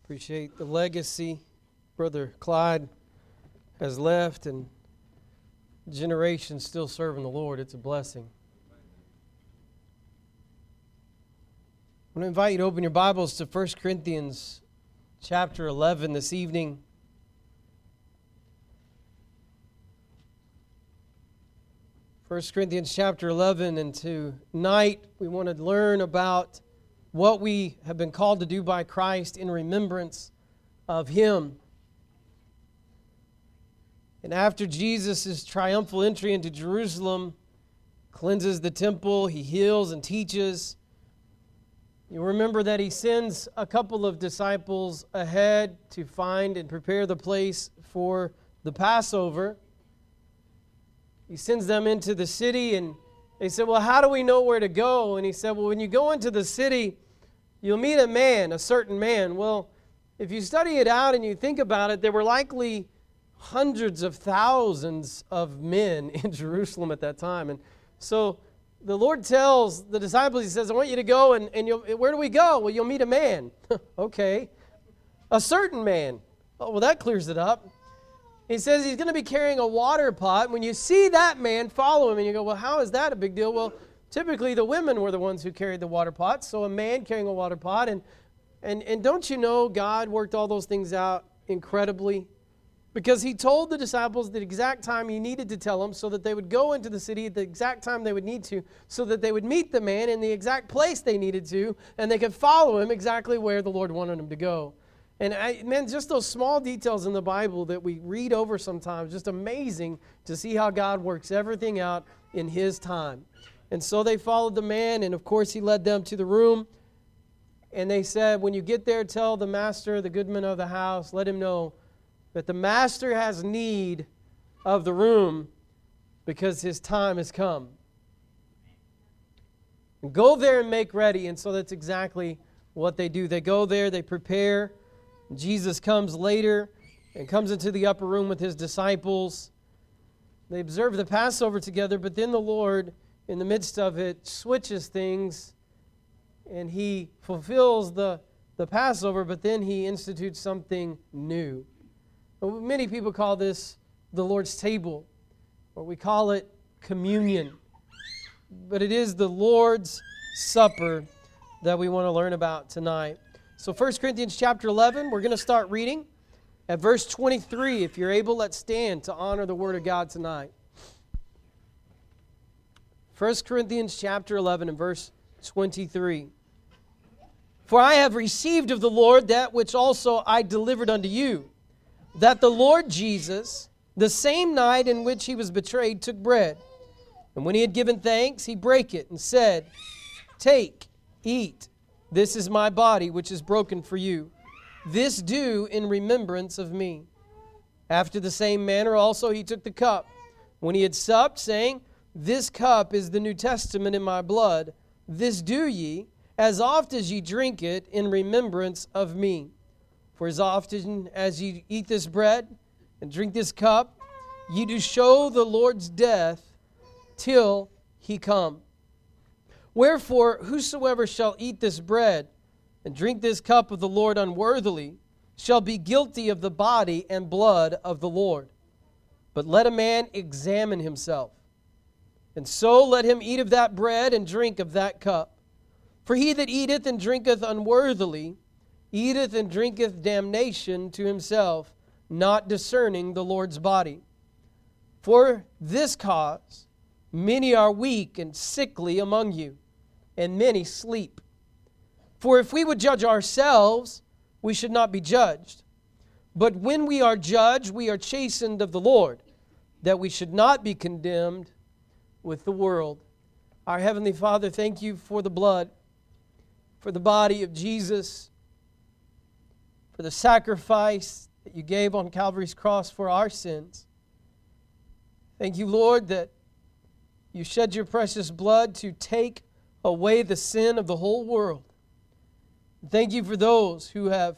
Appreciate the legacy Brother Clyde has left, and generations still serving the Lord. It's a blessing. I want to invite you to open your Bibles to 1 Corinthians chapter 11 this evening. First Corinthians chapter 11, and tonight we want to learn about what we have been called to do by Christ in remembrance of Him. And after Jesus' triumphal entry into Jerusalem, cleanses the temple, He heals and teaches. You remember that He sends a couple of disciples ahead to find and prepare the place for the Passover. He sends them into the city, and they said, well, how do we know where to go? And He said, well, when you go into the city, you'll meet a man, a certain man. Well, if you study it out and you think about it, there were likely hundreds of thousands of men in Jerusalem at that time. And so the Lord tells the disciples, He says, I want you to go, and where do we go? Well, you'll meet a man. Okay. A certain man. Oh, well, that clears it up. He says he's going to be carrying a water pot. When you see that man, follow him. And you go, well, how is that a big deal? Well, typically the women were the ones who carried the water pot. So a man carrying a water pot. And don't you know God worked all those things out incredibly? Because He told the disciples the exact time He needed to tell them so that they would go into the city at the exact time they would need to, so that they would meet the man in the exact place they needed to, and they could follow him exactly where the Lord wanted them to go. And man, just those small details in the Bible that we read over sometimes, just amazing to see how God works everything out in His time. And so they followed the man, and of course He led them to the room. And they said, when you get there, tell the master, the goodman of the house, let him know that the master has need of the room because his time has come. And go there and make ready. And so that's exactly what they do. They go there, they prepare. Jesus comes later and comes into the upper room with His disciples. They observe the Passover together, but then the Lord, in the midst of it, switches things, and He fulfills the Passover, but then He institutes something new. Many people call this the Lord's table, or we call it communion. But it is the Lord's Supper that we want to learn about tonight. So 1 Corinthians chapter 11, we're going to start reading at verse 23. If you're able, let's stand to honor the Word of God tonight. 1 Corinthians chapter 11 and verse 23. For I have received of the Lord that which also I delivered unto you, that the Lord Jesus, the same night in which He was betrayed, took bread. And when He had given thanks, He brake it and said, Take, eat. This is my body, which is broken for you. This do in remembrance of me. After the same manner also He took the cup, when He had supped, saying, This cup is the New Testament in my blood. This do ye, as oft as ye drink it, in remembrance of me. For as often as ye eat this bread and drink this cup, ye do show the Lord's death till He come. Wherefore, whosoever shall eat this bread and drink this cup of the Lord unworthily shall be guilty of the body and blood of the Lord. But let a man examine himself, and so let him eat of that bread and drink of that cup. For he that eateth and drinketh unworthily eateth and drinketh damnation to himself, not discerning the Lord's body. For this cause many are weak and sickly among you, and many sleep. For if we would judge ourselves, we should not be judged. But when we are judged, we are chastened of the Lord, that we should not be condemned with the world. Our Heavenly Father, thank You for the blood, for the body of Jesus, for the sacrifice that You gave on Calvary's cross for our sins. Thank You, Lord, that You shed Your precious blood to take away the sin of the whole world. Thank You for those who have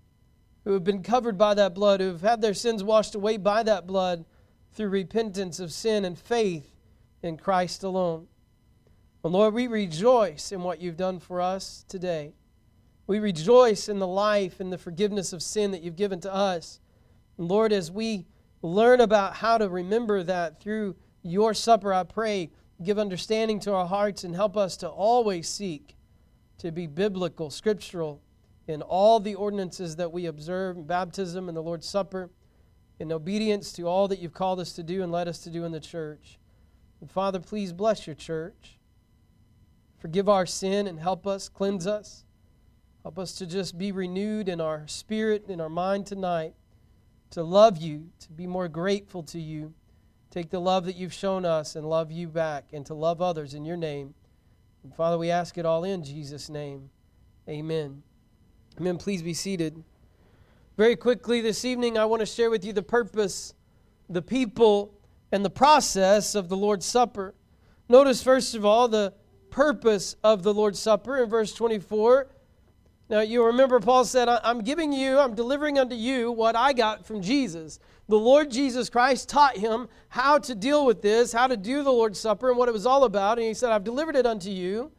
been covered by that blood, who have had their sins washed away by that blood through repentance of sin and faith in Christ alone. And Lord, we rejoice in what You've done for us today. We rejoice in the life and the forgiveness of sin that you've given to us. And Lord, as we learn about how to remember that through your supper, I pray, give understanding to our hearts and help us to always seek to be biblical, scriptural in all the ordinances that we observe in baptism and the Lord's Supper, in obedience to all that you've called us to do and led us to do in the church. And Father, please bless your church. Forgive our sin and help us, cleanse us. Help us to just be renewed in our spirit, in our mind tonight, to love you, to be more grateful to you. Take the love that you've shown us and love you back, and to love others in your name. And Father, we ask it all in Jesus' name. Amen. Amen. Please be seated. Very quickly this evening, I want to share with you the purpose, the people, and the process of the Lord's Supper. Notice, first of all, the purpose of the Lord's Supper in verse 24. Now, you remember Paul said, I'm delivering unto you what I got from Jesus. The Lord Jesus Christ taught him how to deal with this, how to do the Lord's Supper, and what it was all about. And he said, I've delivered it unto you.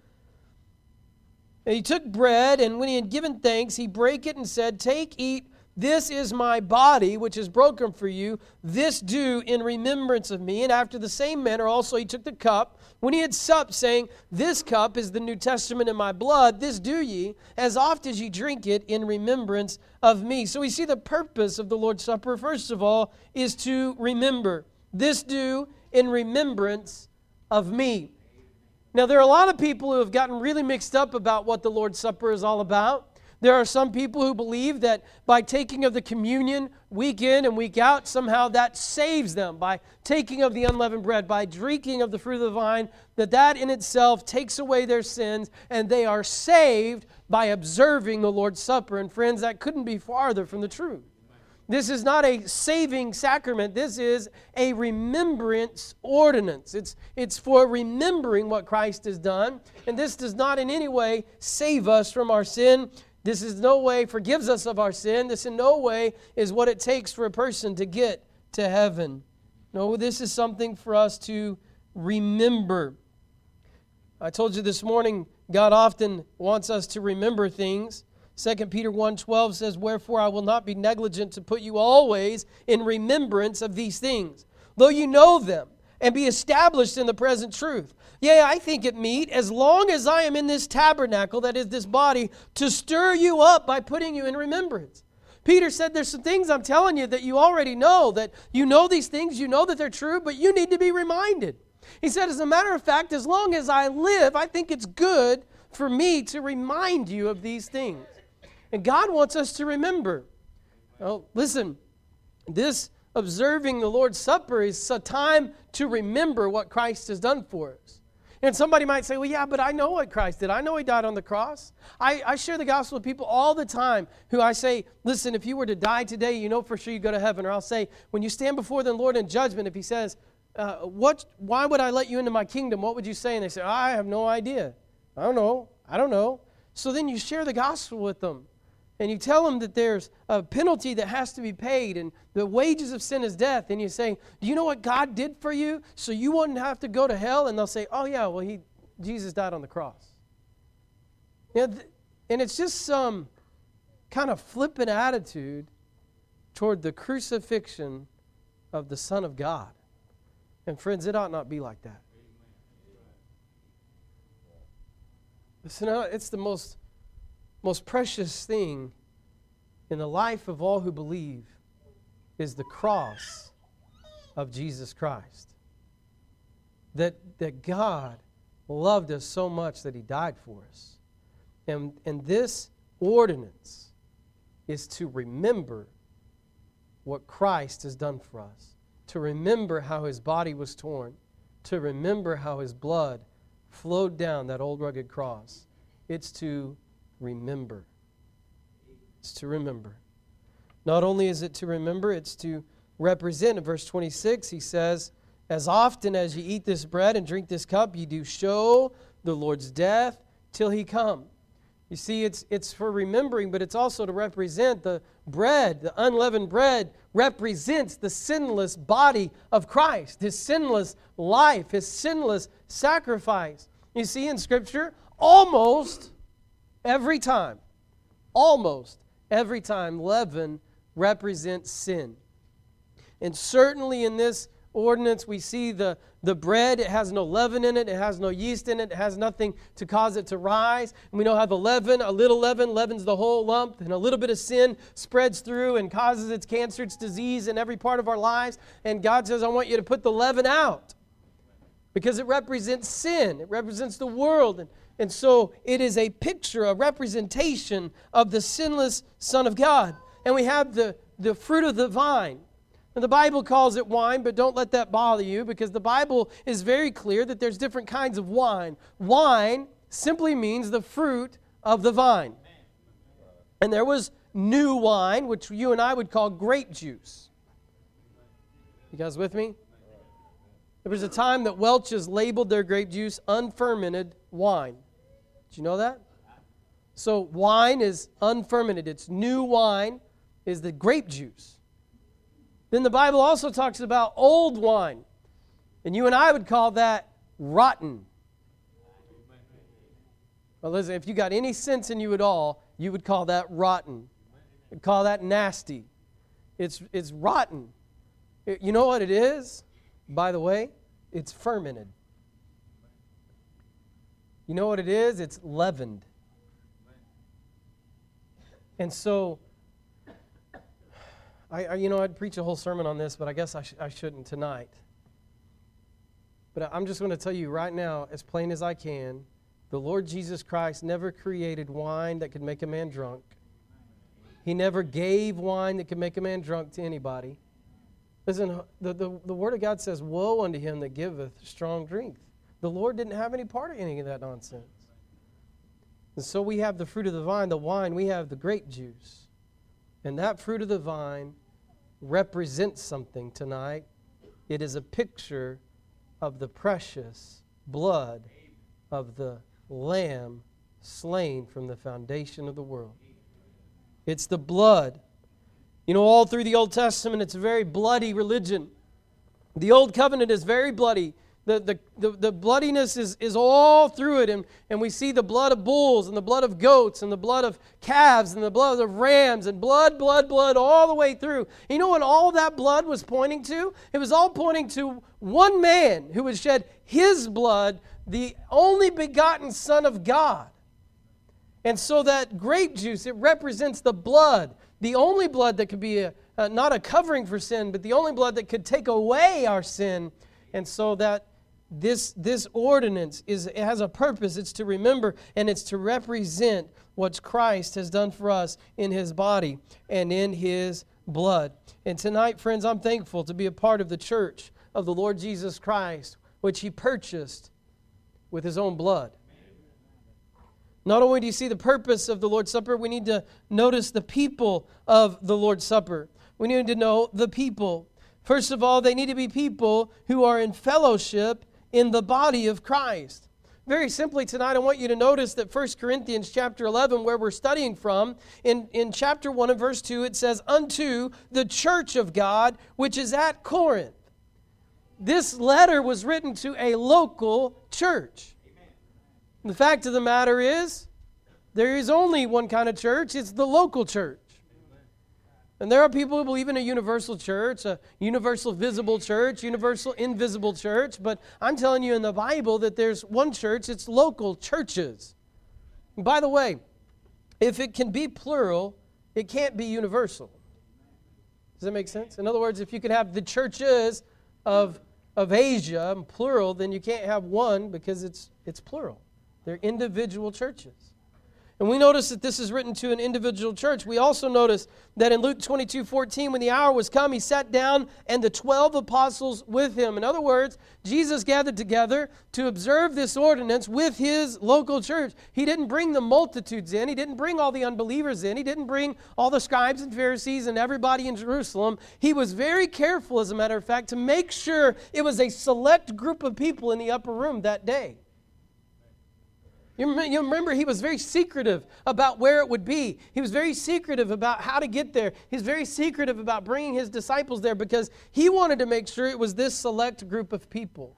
And he took bread, and when he had given thanks, he brake it and said, Take, eat, this is my body, which is broken for you. This do in remembrance of me. And after the same manner also he took the cup, when he had supped, saying, This cup is the New Testament in my blood. This do ye, as oft as ye drink it, in remembrance of me. So we see the purpose of the Lord's Supper, first of all, is to remember. This do in remembrance of me. Now, there are a lot of people who have gotten really mixed up about what the Lord's Supper is all about. There are some people who believe that by taking of the communion week in and week out, somehow that saves them. By taking of the unleavened bread, by drinking of the fruit of the vine, that in itself takes away their sins, and they are saved by observing the Lord's Supper. And friends, that couldn't be farther from the truth. This is not a saving sacrament. This is a remembrance ordinance. It's for remembering what Christ has done. And this does not in any way save us from our sin. This is no way forgives us of our sin. This in no way is what it takes for a person to get to heaven. No, this is something for us to remember. I told you this morning, God often wants us to remember things. 2 Peter 1:12 says, Wherefore I will not be negligent to put you always in remembrance of these things, though you know them, and be established in the present truth. Yea, I think it meet, as long as I am in this tabernacle, that is this body, to stir you up by putting you in remembrance. Peter said, there's some things I'm telling you that you already know, that you know these things, you know that they're true, but you need to be reminded. He said, as a matter of fact, as long as I live, I think it's good for me to remind you of these things. And God wants us to remember. Well, listen, this observing the Lord's Supper is a time to remember what Christ has done for us. And somebody might say, well, yeah, but I know what Christ did. I know He died on the cross. I share the gospel with people all the time who I say, listen, if you were to die today, you know for sure you go to heaven. Or I'll say, when you stand before the Lord in judgment, if He says, why would I let you into my kingdom? What would you say? And they say, I have no idea. I don't know. So then you share the gospel with them. And you tell them that there's a penalty that has to be paid and the wages of sin is death. And you say, do you know what God did for you so you wouldn't have to go to hell? And they'll say, oh yeah, well Jesus died on the cross. And it's just some kind of flippant attitude toward the crucifixion of the Son of God. And friends, it ought not be like that. Listen, it's the most precious thing in the life of all who believe is the cross of Jesus Christ. That God loved us so much that He died for us. And this ordinance is to remember what Christ has done for us. To remember how His body was torn. To remember how His blood flowed down that old rugged cross. It's to remember. It's to remember. Not only is it to remember, it's to represent. In verse 26, he says, as often as ye eat this bread and drink this cup, ye do show the Lord's death till He come. You see, it's for remembering, but it's also to represent the bread. The unleavened bread represents the sinless body of Christ, His sinless life, His sinless sacrifice. You see, in Scripture, almost every time almost every time leaven represents sin. And certainly in this ordinance we see the bread, it has no leaven in it, it has no yeast in it, it has nothing to cause it to rise. And we know how the leaven, a little leaven, leavens the whole lump, and a little bit of sin spreads through and causes its cancer, its disease in every part of our lives. And God says, I want you to put the leaven out because it represents sin, it represents the world. And so it is a picture, a representation of the sinless Son of God. And we have the fruit of the vine. And the Bible calls it wine, but don't let that bother you because the Bible is very clear that there's different kinds of wine. Wine simply means the fruit of the vine. And there was new wine, which you and I would call grape juice. You guys with me? There was a time that Welch's labeled their grape juice unfermented wine. Did you know that? So wine is unfermented. It's new wine is the grape juice. Then the Bible also talks about old wine. And you and I would call that rotten. Well, listen, if you got any sense in you at all, you would call that rotten. You'd call that nasty. It's rotten. You know what it is? By the way, it's fermented. You know what it is? It's leavened. And so, I'd preach a whole sermon on this, but I guess I shouldn't tonight. But I'm just going to tell you right now, as plain as I can, the Lord Jesus Christ never created wine that could make a man drunk. He never gave wine that could make a man drunk to anybody. Listen, the Word of God says, woe unto him that giveth strong drink. The Lord didn't have any part of any of that nonsense. And so we have the fruit of the vine, the wine, we have the grape juice. And that fruit of the vine represents something tonight. It is a picture of the precious blood of the Lamb slain from the foundation of the world. It's the blood. You know, all through the Old Testament, it's a very bloody religion. The Old Covenant is very bloody. The bloodiness is all through it. And we see the blood of bulls and the blood of goats and the blood of calves and the blood of rams and blood all the way through. You know what all that blood was pointing to? It was all pointing to one man who would shed his blood, the only begotten Son of God. And so that grape juice, it represents the blood, the only blood that could be not a covering for sin, but the only blood that could take away our sin. And so that this ordinance it has a purpose. It's to remember and it's to represent what Christ has done for us in His body and in His blood. And tonight, friends, I'm thankful to be a part of the church of the Lord Jesus Christ, which He purchased with His own blood. Not only do you see the purpose of the Lord's Supper, we need to notice the people of the Lord's Supper. We need to know the people. First of all, they need to be people who are in fellowship in the body of Christ. Very simply tonight, I want you to notice that 1 Corinthians chapter 11, where we're studying from, in chapter 1 and verse 2, it says, unto the church of God, which is at Corinth. This letter was written to a local church. The fact of the matter is, there is only one kind of church. It's the local church. And there are people who believe in a universal church, a universal visible church, universal invisible church. But I'm telling you in the Bible that there's one church, it's local churches. And by the way, if it can be plural, it can't be universal. Does that make sense? In other words, if you could have the churches of Asia, plural, then you can't have one because it's plural. They're individual churches. And we notice that this is written to an individual church. We also notice that in Luke 22:14, when the hour was come, He sat down and the 12 apostles with Him. In other words, Jesus gathered together to observe this ordinance with His local church. He didn't bring the multitudes in. He didn't bring all the unbelievers in. He didn't bring all the scribes and Pharisees and everybody in Jerusalem. He was very careful, as a matter of fact, to make sure it was a select group of people in the upper room that day. You remember He was very secretive about where it would be. He was very secretive about how to get there. He was very secretive about bringing His disciples there because He wanted to make sure it was this select group of people.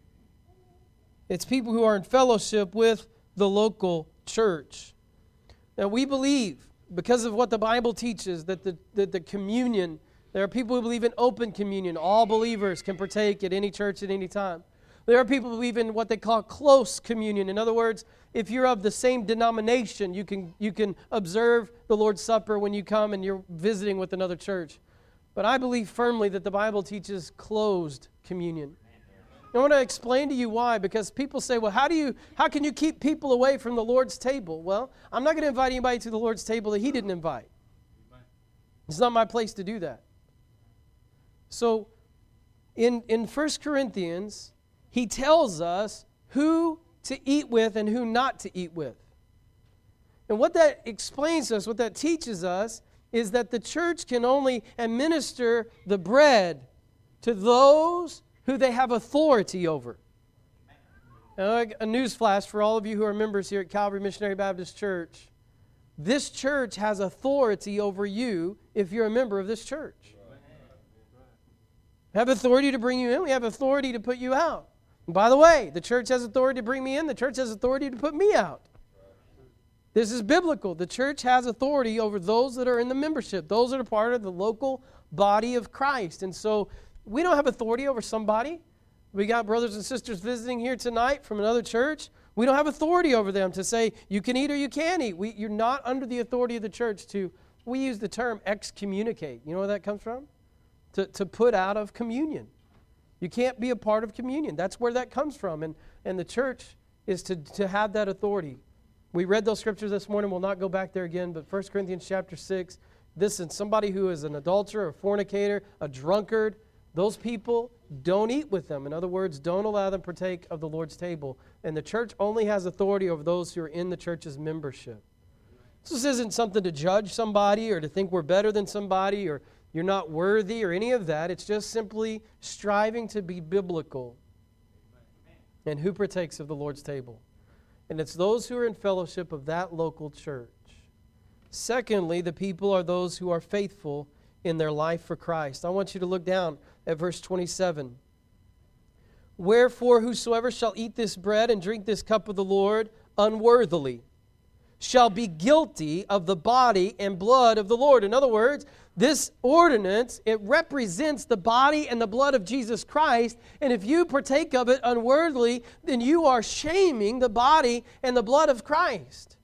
It's people who are in fellowship with the local church. Now, we believe, because of what the Bible teaches, that the communion, there are people who believe in open communion. All believers can partake at any church at any time. There are people who believe in what they call close communion. In other words, if you're of the same denomination, you can observe the Lord's Supper when you come and you're visiting with another church. But I believe firmly that the Bible teaches closed communion. I want to explain to you why, because people say, well, how can you keep people away from the Lord's table? Well, I'm not going to invite anybody to the Lord's table that He didn't invite. It's not my place to do that. So, in 1 Corinthians, he tells us who to eat with and who not to eat with. And what that explains to us, what that teaches us, is that the church can only administer the bread to those who they have authority over. Now, a news flash for all of you who are members here at Calvary Missionary Baptist Church. This church has authority over you if you're a member of this church. We have authority to bring you in. We have authority to put you out. And by the way, the church has authority to bring me in. The church has authority to put me out. This is biblical. The church has authority over those that are in the membership, those that are part of the local body of Christ. And so we don't have authority over somebody. We got brothers and sisters visiting here tonight from another church. We don't have authority over them to say you can eat or you can't eat. You're not under the authority of the church to, we use the term excommunicate. You know where that comes from? To put out of communion. You can't be a part of communion. That's where that comes from. And the church is to have that authority. We read those scriptures this morning. We'll not go back there again, but 1 Corinthians chapter 6, this is somebody who is an adulterer, a fornicator, a drunkard. Those people, don't eat with them. In other words, don't allow them to partake of the Lord's table. And the church only has authority over those who are in the church's membership. This isn't something to judge somebody or to think we're better than somebody or you're not worthy or any of that. It's just simply striving to be biblical. And who partakes of the Lord's table? And it's those who are in fellowship of that local church. Secondly, the people are those who are faithful in their life for Christ. I want you to look down at verse 27. Wherefore, whosoever shall eat this bread and drink this cup of the Lord unworthily shall be guilty of the body and blood of the Lord. In other words, this ordinance, it represents the body and the blood of Jesus Christ. And if you partake of it unworthily, then you are shaming the body and the blood of Christ.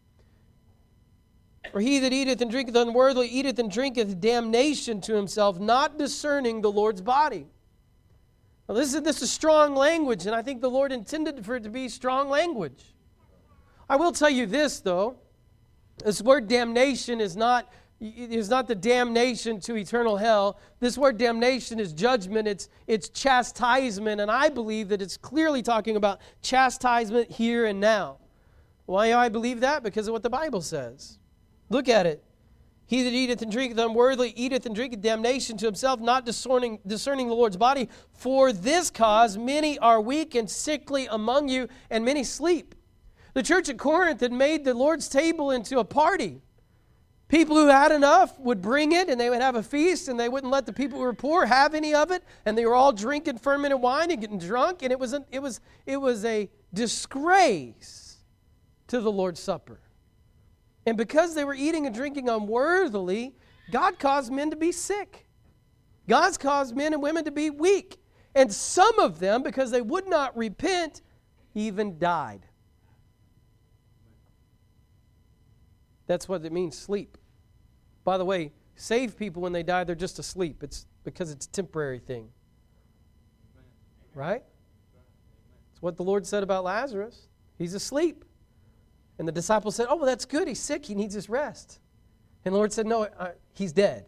For he that eateth and drinketh unworthily eateth and drinketh damnation to himself, not discerning the Lord's body. Now this is strong language, and I think the Lord intended for it to be strong language. I will tell you this, though. This word damnation is not the damnation to eternal hell. This word damnation is judgment. It's chastisement, and I believe that it's clearly talking about chastisement here and now. Why do I believe that? Because of what the Bible says. Look at it. He that eateth and drinketh unworthily eateth and drinketh damnation to himself, not discerning the Lord's body. For this cause many are weak and sickly among you, and many sleep. The church at Corinth had made the Lord's table into a party. People who had enough would bring it, and they would have a feast, and they wouldn't let the people who were poor have any of it, and they were all drinking fermented wine and getting drunk, and it was a disgrace to the Lord's Supper. And because they were eating and drinking unworthily, God caused men to be sick. God's caused men and women to be weak. And some of them, because they would not repent, even died. That's what it means, sleep. By the way, saved people, when they die, they're just asleep. It's because it's a temporary thing. Right? It's what the Lord said about Lazarus. He's asleep. And the disciples said, oh, well, that's good. He's sick. He needs his rest. And the Lord said, no, he's dead.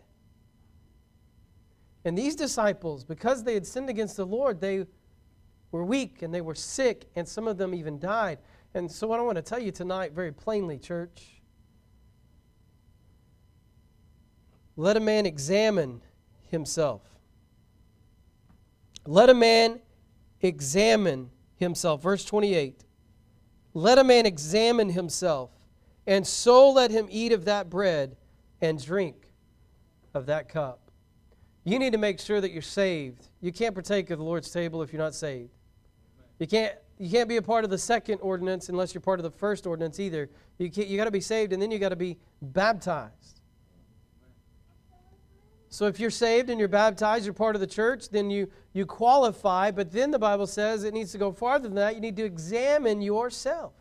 And these disciples, because they had sinned against the Lord, they were weak and they were sick, and some of them even died. And so what I want to tell you tonight very plainly, church, let a man examine himself. Let a man examine himself. Verse 28. Let a man examine himself, and so let him eat of that bread and drink of that cup. You need to make sure that you're saved. You can't partake of the Lord's table if you're not saved. You can't. you can't be a part of the second ordinance unless you're part of the first ordinance either. You got to be saved, and then you got to be baptized. So if you're saved and you're baptized, you're part of the church, then you qualify. But then the Bible says it needs to go farther than that. You need to examine yourself.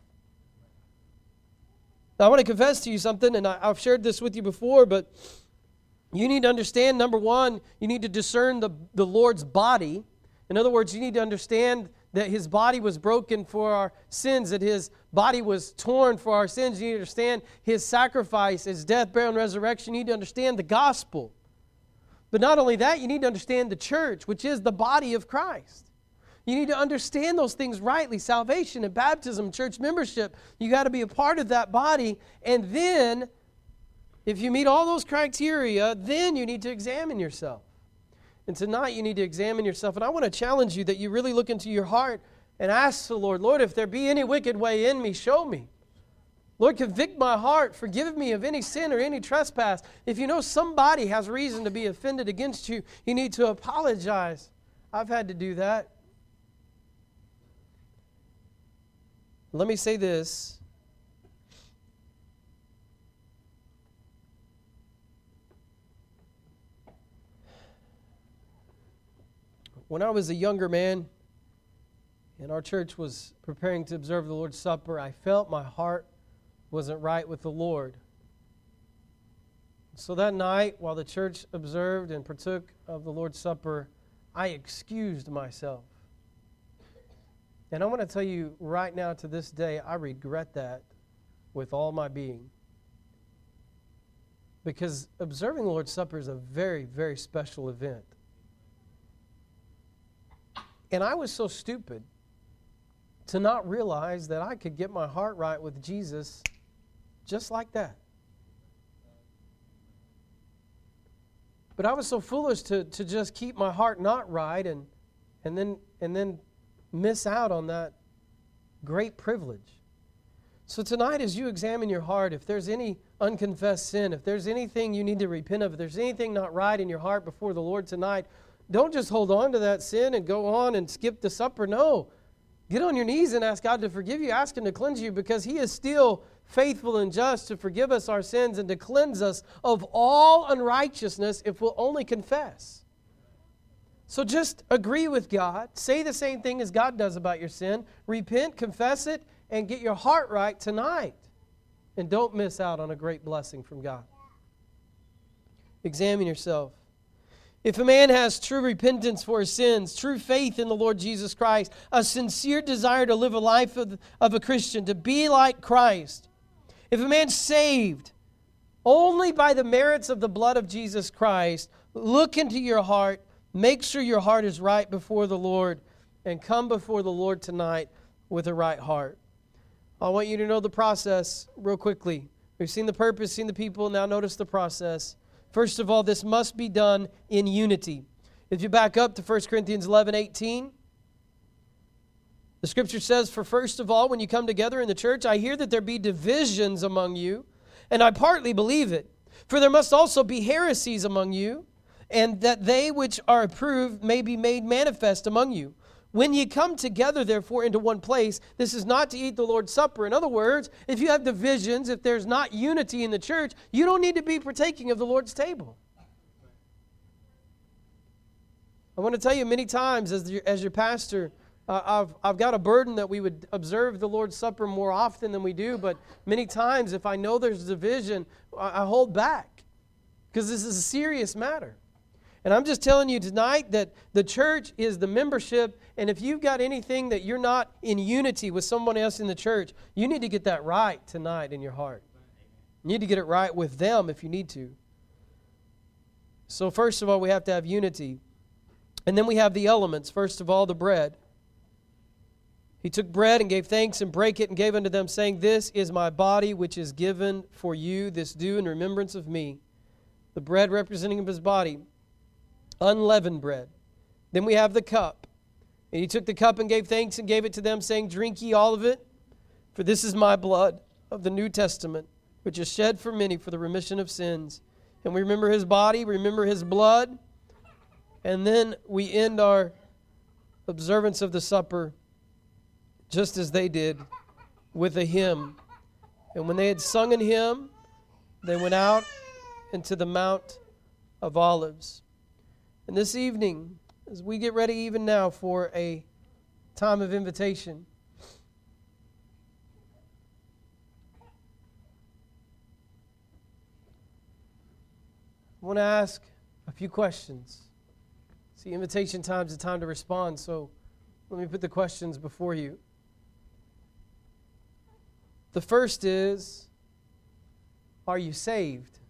Now, I want to confess to you something, and I've shared this with you before, but you need to understand, number one, you need to discern the Lord's body. In other words, you need to understand that His body was broken for our sins, that His body was torn for our sins. You need to understand His sacrifice, His death, burial, and resurrection. You need to understand the gospel. But not only that, you need to understand the church, which is the body of Christ. You need to understand those things rightly, salvation and baptism, church membership. You got to be a part of that body. And then, if you meet all those criteria, then you need to examine yourself. And tonight you need to examine yourself. And I want to challenge you that you really look into your heart and ask the Lord, Lord, if there be any wicked way in me, show me. Lord, convict my heart. Forgive me of any sin or any trespass. If you know somebody has reason to be offended against you, you need to apologize. I've had to do that. Let me say this. When I was a younger man and our church was preparing to observe the Lord's Supper, I felt my heart wasn't right with the Lord. So that night, while the church observed and partook of the Lord's Supper, I excused myself. And I want to tell you right now, to this day, I regret that with all my being. Because observing the Lord's Supper is a very, very special event. And I was so stupid to not realize that I could get my heart right with Jesus just like that. But I was so foolish to just keep my heart not right and then miss out on that great privilege. So tonight, as you examine your heart, if there's any unconfessed sin, if there's anything you need to repent of, if there's anything not right in your heart before the Lord tonight, don't just hold on to that sin and go on and skip the supper. No. Get on your knees and ask God to forgive you. Ask Him to cleanse you, because He is still faithful and just to forgive us our sins and to cleanse us of all unrighteousness if we'll only confess. So just agree with God. Say the same thing as God does about your sin. Repent, confess it, and get your heart right tonight. And don't miss out on a great blessing from God. Examine yourself. If a man has true repentance for his sins, true faith in the Lord Jesus Christ, a sincere desire to live a life of a Christian, to be like Christ, if a man's saved only by the merits of the blood of Jesus Christ, look into your heart, make sure your heart is right before the Lord, and come before the Lord tonight with a right heart. I want you to know the process real quickly. We've seen the purpose, seen the people, now notice the process. First of all, this must be done in unity. If you back up to 1 Corinthians 11:18, the Scripture says, "For first of all, when you come together in the church, I hear that there be divisions among you, and I partly believe it. For there must also be heresies among you, and that they which are approved may be made manifest among you. When ye come together, therefore, into one place, this is not to eat the Lord's Supper." In other words, if you have divisions, if there's not unity in the church, you don't need to be partaking of the Lord's table. I want to tell you, many times as your pastor, I've got a burden that we would observe the Lord's Supper more often than we do, but many times if I know there's division, I hold back, because this is a serious matter. And I'm just telling you tonight that the church is the membership, and if you've got anything that you're not in unity with someone else in the church, you need to get that right tonight in your heart. You need to get it right with them if you need to. So first of all, we have to have unity. And then we have the elements. First of all, the bread. He took bread and gave thanks and brake it and gave unto them, saying, "This is my body which is given for you. This do in remembrance of me." The bread representing of His body. Unleavened bread. Then we have the cup. And He took the cup and gave thanks and gave it to them, saying, "Drink ye all of it, for this is my blood of the New Testament, which is shed for many for the remission of sins." And we remember His body, remember His blood, and then we end our observance of the supper just as they did with a hymn. And when they had sung an hymn, they went out into the Mount of Olives. And this evening, as we get ready even now for a time of invitation, I want to ask a few questions. See, invitation time is a time to respond, so let me put the questions before you. The first is, are you saved?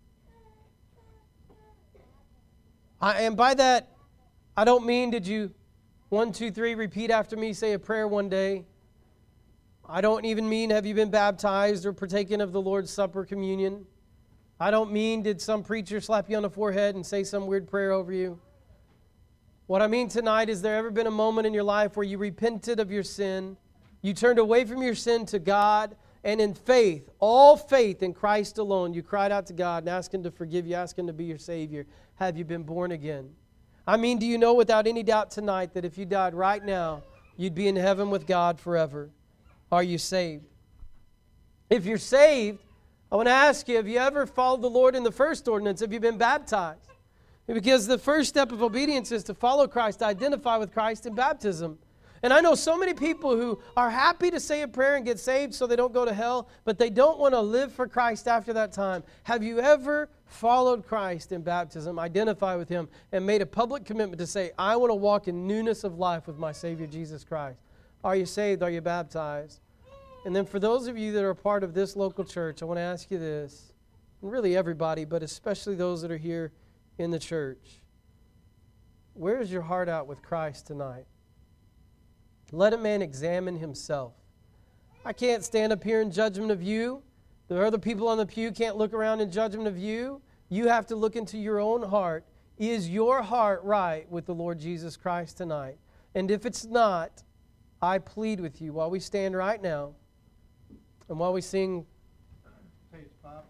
And by that, I don't mean did you 1, 2, 3 repeat after me, say a prayer one day. I don't even mean have you been baptized or partaken of the Lord's Supper communion. I don't mean did some preacher slap you on the forehead and say some weird prayer over you. What I mean tonight is there ever been a moment in your life where you repented of your sin, you turned away from your sin to God, and in faith, all faith in Christ alone, you cried out to God and asked Him to forgive you, asked Him to be your Savior. Have you been born again? I mean, do you know without any doubt tonight that if you died right now, you'd be in heaven with God forever? Are you saved? If you're saved, I want to ask you, have you ever followed the Lord in the first ordinance? Have you been baptized? Because the first step of obedience is to follow Christ, to identify with Christ in baptism. And I know so many people who are happy to say a prayer and get saved so they don't go to hell, but they don't want to live for Christ after that time. Have you ever followed Christ in baptism, identified with Him, and made a public commitment to say, I want to walk in newness of life with my Savior Jesus Christ? Are you saved? Are you baptized? And then for those of you that are part of this local church, I want to ask you this, and really everybody, but especially those that are here in the church. Where is your heart out with Christ tonight? Let a man examine himself. I can't stand up here in judgment of you. The other people on the pew can't look around in judgment of you. You have to look into your own heart. Is your heart right with the Lord Jesus Christ tonight? And if it's not, I plead with you while we stand right now and while we sing page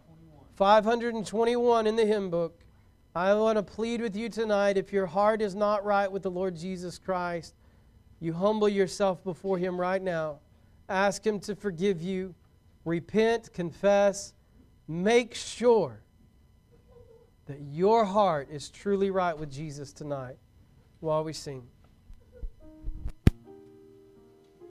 521 in the hymn book, I want to plead with you tonight, if your heart is not right with the Lord Jesus Christ, you humble yourself before Him right now. Ask Him to forgive you. Repent, confess. Make sure that your heart is truly right with Jesus tonight while we sing.